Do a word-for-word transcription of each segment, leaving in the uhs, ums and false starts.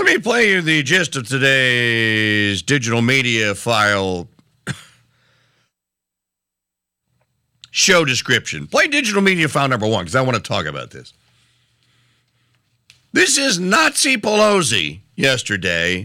Let me play you the gist of today's digital media file show description. Play digital media file number one, because I want to talk about this. This is Nazi Pelosi yesterday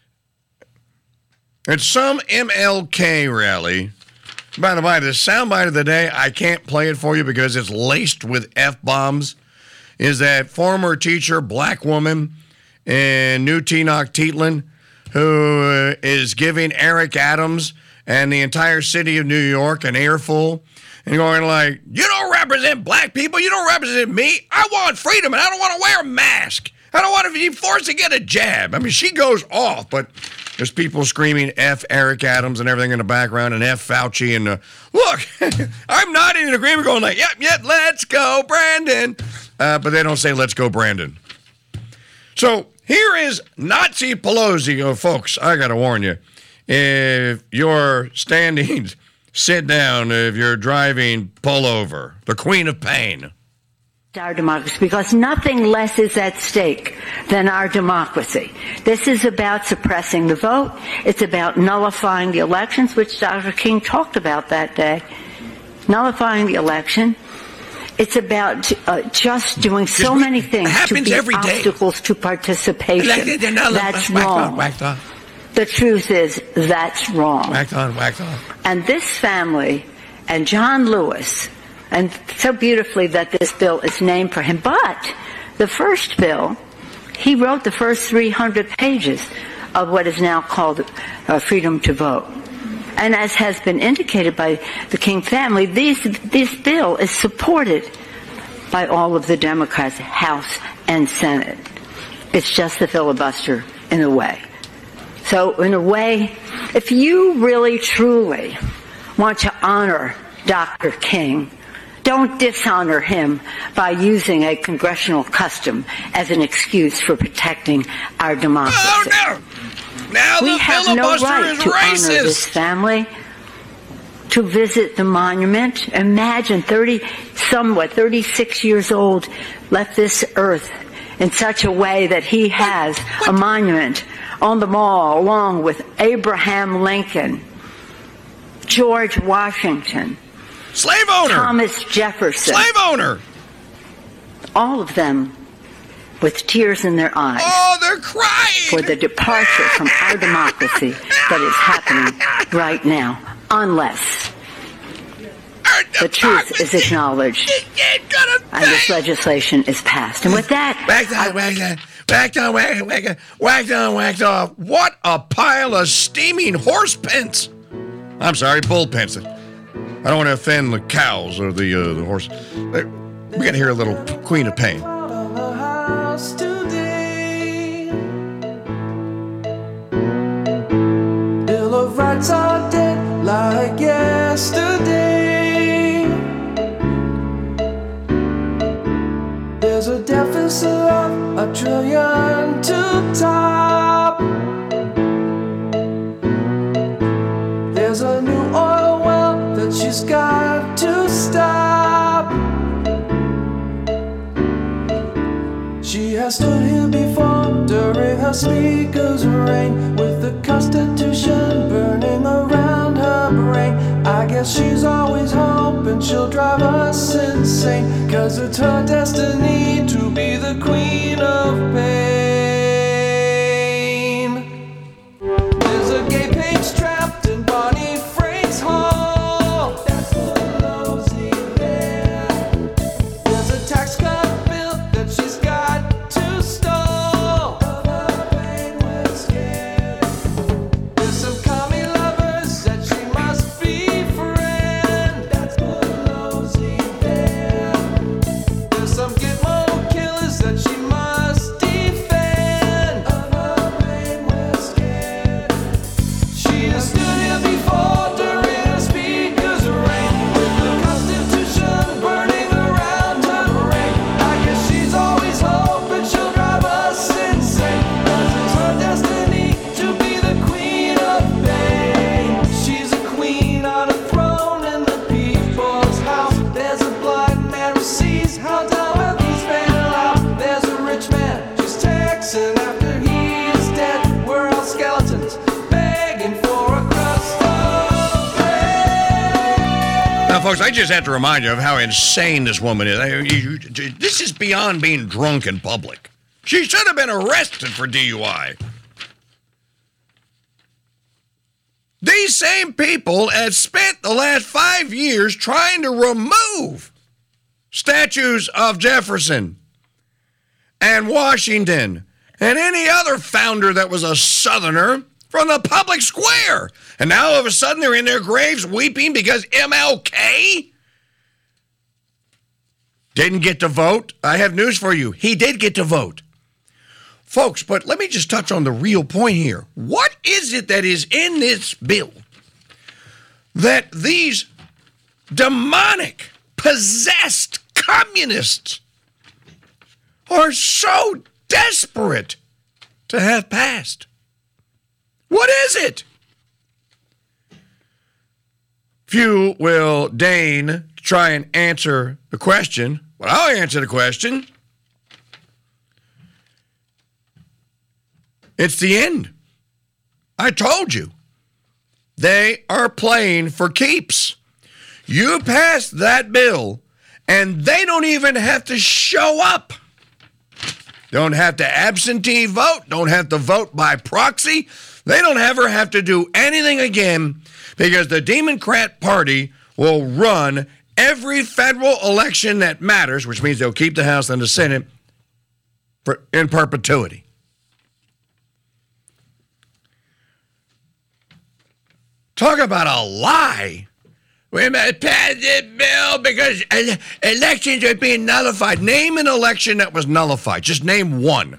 at some M L K rally. By the way, the soundbite of the day, I can't play it for you because it's laced with F-bombs, is that former teacher, black woman, in New Tenochtitlan, who is giving Eric Adams and the entire city of New York an earful and going like, you don't represent black people, you don't represent me, I want freedom and I don't want to wear a mask. I don't want to be forced to get a jab. I mean, she goes off, but there's people screaming F Eric Adams and everything in the background and F Fauci and uh, look, I'm not in agreement going like, yep, yep, let's go, Brandon. Uh, but they don't say, let's go, Brandon. So here is Nazi Pelosi. Oh, folks, I got to warn you. If you're standing, sit down. If you're driving, pull over. The Queen of Pain. Our democracy, because nothing less is at stake than our democracy. This is about suppressing the vote. It's about nullifying the elections, which Doctor King talked about that day. Nullifying the election. It's about uh, just doing so we, many things to be obstacles to participation. That's wrong. The truth is, that's wrong. Whacked on, whacked on. And this family and John Lewis, and so beautifully that this bill is named for him, but the first bill, he wrote the first three hundred pages of what is now called uh, Freedom to Vote. And as has been indicated by the King family, these, this bill is supported by all of the Democrats, House and Senate. It's just the filibuster in a way. So in a way, if you really, truly want to honor Doctor King, don't dishonor him by using a congressional custom as an excuse for protecting our democracy. Oh, no! Now we the have no right is to racist. honor this family, to visit the monument. Imagine thirty, somewhat thirty-six years old, left this earth in such a way that he has what? What? a monument on the mall along with Abraham Lincoln, George Washington, slave owner, Thomas Jefferson, slave owner, all of them with tears in their eyes. Oh, they're crying for the departure from our democracy that is happening right now, unless the truth is acknowledged and this legislation is passed. And with that, whacked on, whacked on, whacked on, whacked on, whacked on, whacked on, whacked off. What a pile of steaming horse pence! I'm sorry, bull pence. I don't want to offend the cows or the uh, the horse. We got to hear a little Queen of Pain. Today, Bill of Rights are dead like yesterday. There's a deficit of a trillion to top. There's a new oil well that she's got to stop. She has stood here before during her speaker's reign, with the Constitution burning around her brain. I guess she's always hoping she'll drive us insane, 'cause it's her destiny to be the Queen of Pain. There's a gay page trapped in Barney Frank's hall. That's Pelosi there. There's a tax cut bill that she's got to stall. Of her pain we're scared. There's some commie lovers that she must befriend. That's Pelosi there. There's some Gitmo killers that she must defend. folks, I just have to remind you of how insane this woman is. I- you- you- This is beyond being drunk in public. She should have been arrested for D U I. These same people had spent the last five years trying to remove statues of Jefferson and Washington and any other founder that was a Southerner from the public square. And now all of a sudden they're in their graves weeping because M L K didn't get to vote. I have news for you. He did get to vote. Folks, but let me just touch on the real point here. What is it that is in this bill that these demonic, possessed communists are so desperate to have passed? What is it? Few will deign to try and answer the question, but I'll answer the question. It's the end. I told you. They are playing for keeps. You pass that bill, and they don't even have to show up. Don't have to absentee vote. Don't have to vote by proxy. They don't ever have to do anything again because the Democrat Party will run every federal election that matters, which means they'll keep the House and the Senate for, in perpetuity. Talk about a lie. We must pass this bill because elections are being nullified. Name an election that was nullified. Just name one.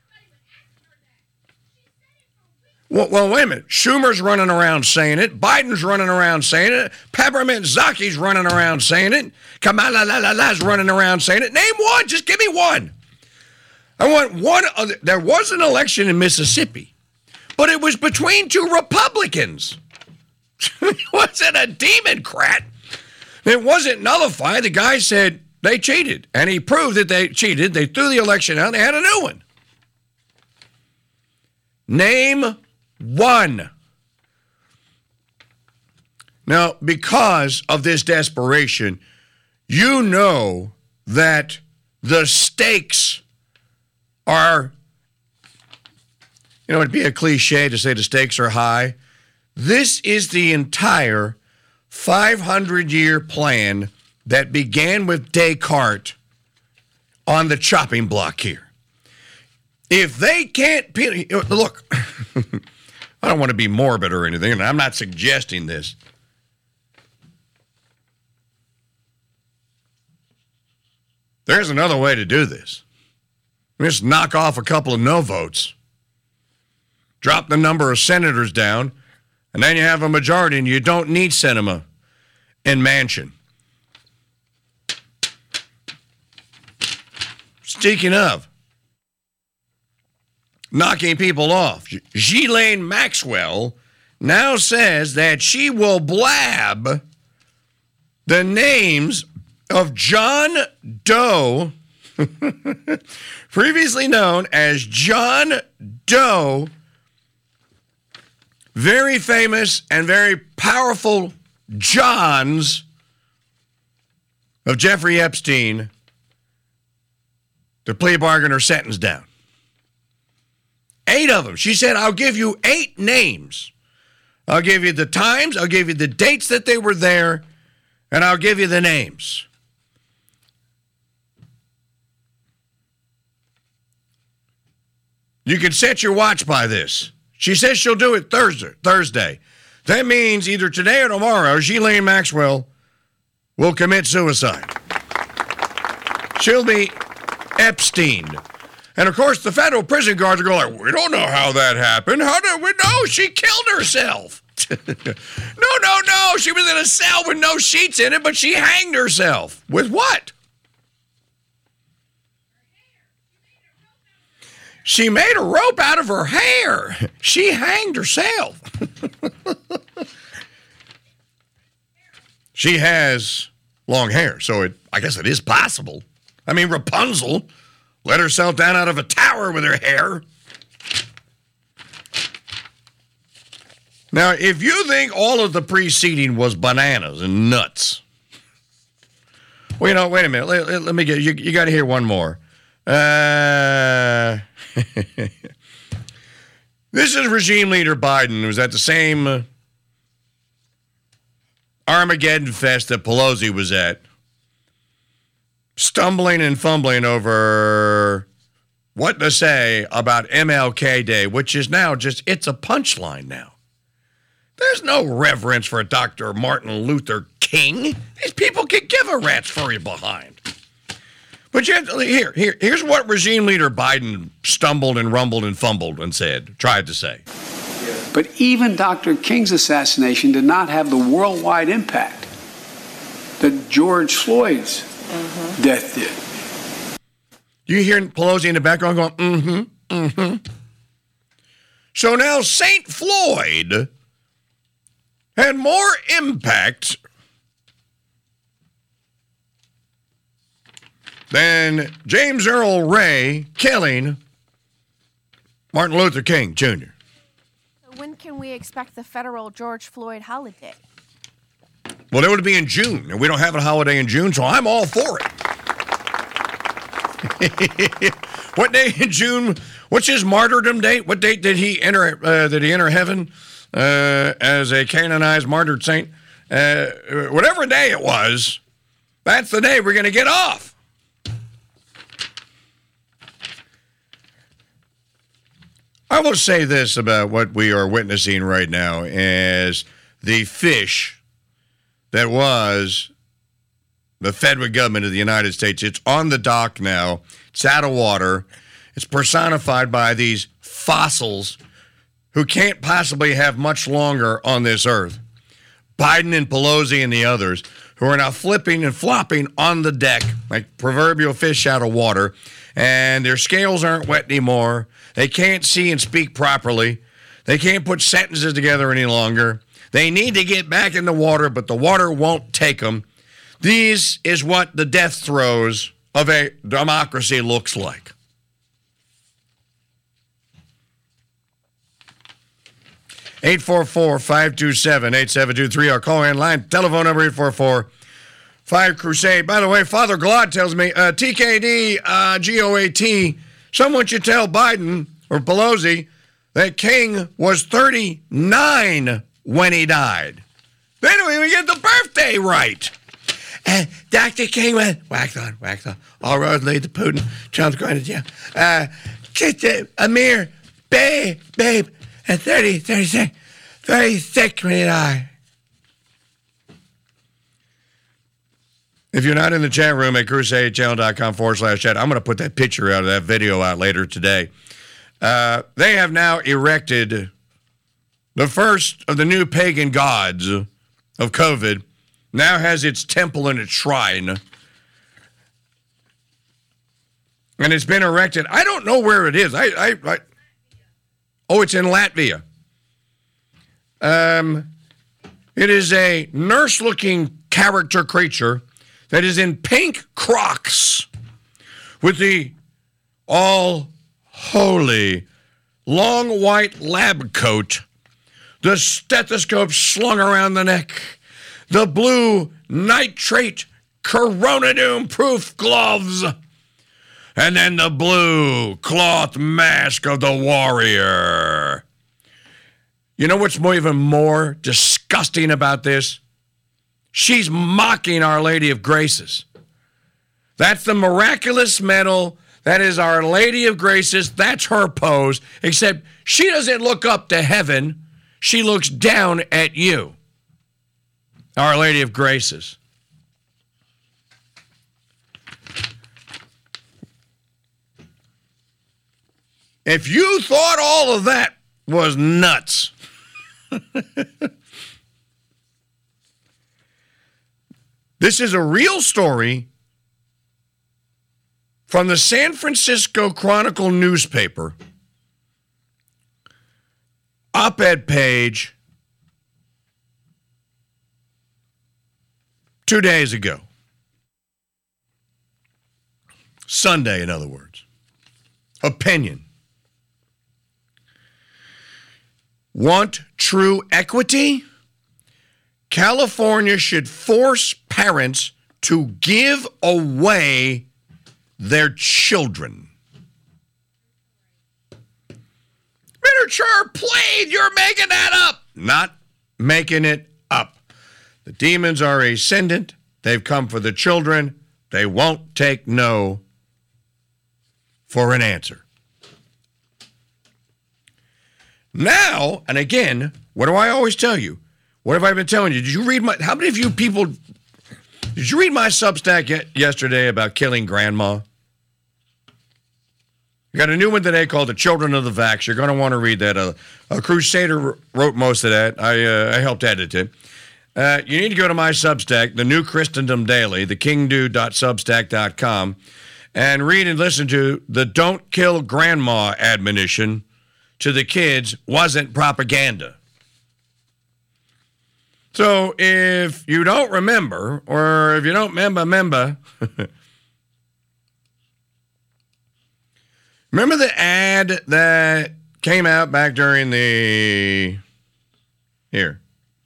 Well, well, wait a minute. Schumer's running around saying it. Biden's running around saying it. Peppermint Zaki's running around saying it. Kamala la la la's running around saying it. Name one. Just give me one. I want one. Other. There was an election in Mississippi, but it was between two Republicans. It wasn't a Democrat. It wasn't nullified. The guy said they cheated, and he proved that they cheated. They threw the election out. They had a new one. Name one. Now, because of this desperation, you know that the stakes are, you know, it'd be a cliche to say the stakes are high. This is the entire five hundred year plan that began with Descartes on the chopping block here. If they can't, look, I don't want to be morbid or anything, and I'm not suggesting this. There's another way to do this. Just knock off a couple of no votes, drop the number of senators down, and then you have a majority, and you don't need Sinema and Manchin. Speaking of knocking people off, Ghislaine Maxwell now says that she will blab the names of John Doe, previously known as John Doe, very famous and very powerful Johns of Jeffrey Epstein, the plea bargain or sentence down. Eight of them. She said, I'll give you eight names. I'll give you the times, I'll give you the dates that they were there, and I'll give you the names. You can set your watch by this. She says she'll do it Thursday. Thursday. That means either today or tomorrow, Ghislaine Maxwell will commit suicide. She'll be Epsteined. And, of course, the federal prison guards are going like, we don't know how that happened. How did we know? She killed herself. no, no, no. She was in a cell with no sheets in it, but she hanged herself. With what? She made a rope out of her hair. She hanged herself. She has long hair, so it, I guess it is possible. I mean, Rapunzel let herself down out of a tower with her hair. Now, if you think all of the preceding was bananas and nuts, Well, you know, wait a minute. Let, let, let me get you. You got to hear one more. Uh, this is regime leader Biden, who was at the same uh, Armageddon fest that Pelosi was at, stumbling and fumbling over what to say about M L K Day, which is now just, it's a punchline now. There's no reverence for Doctor Martin Luther King. These people can give a rat's furry behind. But yet, here, here, here's what regime leader Biden stumbled and rumbled and fumbled and said, tried to say. But even Doctor King's assassination did not have the worldwide impact that George Floyd's mm-hmm. death did. You hear Pelosi in the background going, mm-hmm, mm-hmm. So now Saint Floyd had more impact than James Earl Ray killing Martin Luther King Junior When can we expect the federal George Floyd holiday? Well, it would be in June, and we don't have a holiday in June, so I'm all for it. What day in June? What's his martyrdom date? What date did he enter? Uh, did he enter heaven uh, as a canonized martyred saint? Uh, whatever day it was, that's the day we're going to get off. I will say this about what we are witnessing right now as the fish that was the federal government of the United States. It's on the dock now. It's out of water. It's personified by these fossils who can't possibly have much longer on this earth. Biden and Pelosi and the others who are now flipping and flopping on the deck like proverbial fish out of water, and their scales aren't wet anymore. They can't see and speak properly. They can't put sentences together any longer. They need to get back in the water, but the water won't take them. This is what the death throes of a democracy looks like. eight four four, five two seven, eight seven two three, our call-in line, telephone number eight four four, five Crusade. By the way, Father Glad tells me, uh, T K D, uh, G O A T, someone should tell Biden or Pelosi that King was thirty-nine when he died. They don't even get the birthday right. And Doctor King went, wax on, wax on. All roads lead to Putin. Trump's going to jail. Uh, just, uh, Amir, babe, babe, at thirty, thirty-six, thirty-six when he died. If you're not in the chat room at crusadechannel.com forward slash chat, I'm going to put that picture out of that video out later today. Uh, they have now erected the first of the new pagan gods of COVID, now has its temple and its shrine. And it's been erected. I don't know where it is. I, I, I Oh, it's in Latvia. Um, it is a nurse-looking character creature that is in pink Crocs with the all-holy long white lab coat, the stethoscope slung around the neck, the blue nitrate Corona-Doom-proof gloves, and then the blue cloth mask of the warrior. You know what's more, even more disgusting about this? She's mocking Our Lady of Graces. That's the miraculous medal. That is Our Lady of Graces. That's her pose, except she doesn't look up to heaven. She looks down at you. Our Lady of Graces. If you thought all of that was nuts, this is a real story from the San Francisco Chronicle newspaper, op-ed page, two days ago. Sunday, in other words. Opinion. Want true equity? California should force parents to give away their children. Literature played. You're making that up. Not making it up. The demons are ascendant. They've come for the children. They won't take no for an answer. Now, and again, what do I always tell you? What have I been telling you? Did you read my, how many of you people, did you read my Substack yet, yesterday about killing grandma? You got a new one today called The Children of the Vax. You're going to want to read that. Uh, a Crusader wrote most of that. I, uh, I helped edit it. Uh, you need to go to my Substack, The New Christendom Daily, the king dude dot substack dot com, and read and listen to the Don't Kill Grandma admonition to the kids wasn't propaganda. So if you don't remember, or if you don't remember, remember, remember the ad that came out back during the, here.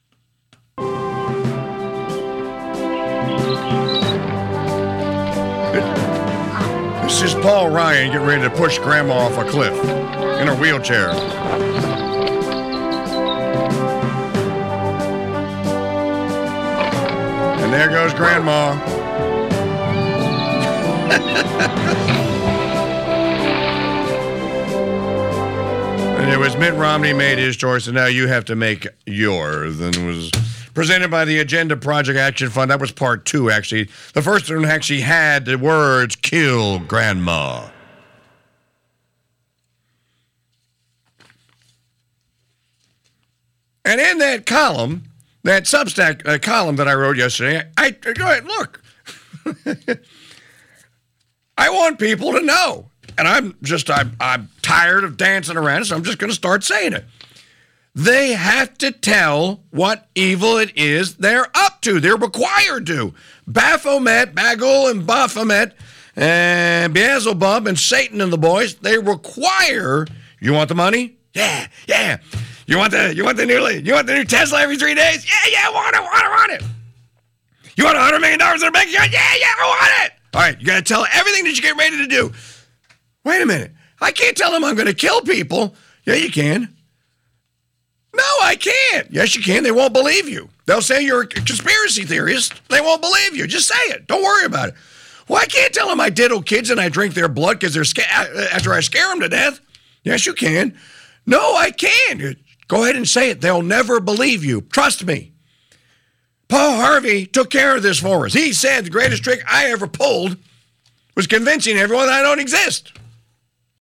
This is Paul Ryan getting ready to push Grandma off a cliff in a wheelchair. And there goes Grandma. And it was Mitt Romney made his choice, and now you have to make yours. And it was presented by the Agenda Project Action Fund. That was part two, actually. The first one actually had the words, kill grandma. And in that column, that Substack uh, column that I wrote yesterday, I, I go ahead, look. I want people to know. And I'm just, I'm, I'm tired of dancing around, so I'm just going to start saying it. They have to tell what evil it is they're up to. They're required to. Baphomet, Bagul, and Baphomet, and Beelzebub, and Satan and the boys, they require, you want the money? Yeah, yeah. You want the you want the new you want the new Tesla every three days? Yeah, yeah, I want it, want it, want it. You want one hundred million dollars in a bank account? Yeah, yeah, I want it. All right, you got to tell everything that you get ready to do. Wait a minute. I can't tell them I'm going to kill people. Yeah, you can. No, I can't. Yes, you can. They won't believe you. They'll say you're a conspiracy theorist. They won't believe you. Just say it. Don't worry about it. Well, I can't tell them I diddle kids and I drink their blood because they're sca- after I scare them to death. Yes, you can. No, I can't. Go ahead and say it. They'll never believe you. Trust me. Paul Harvey took care of this for us. He said the greatest trick I ever pulled was convincing everyone that I don't exist.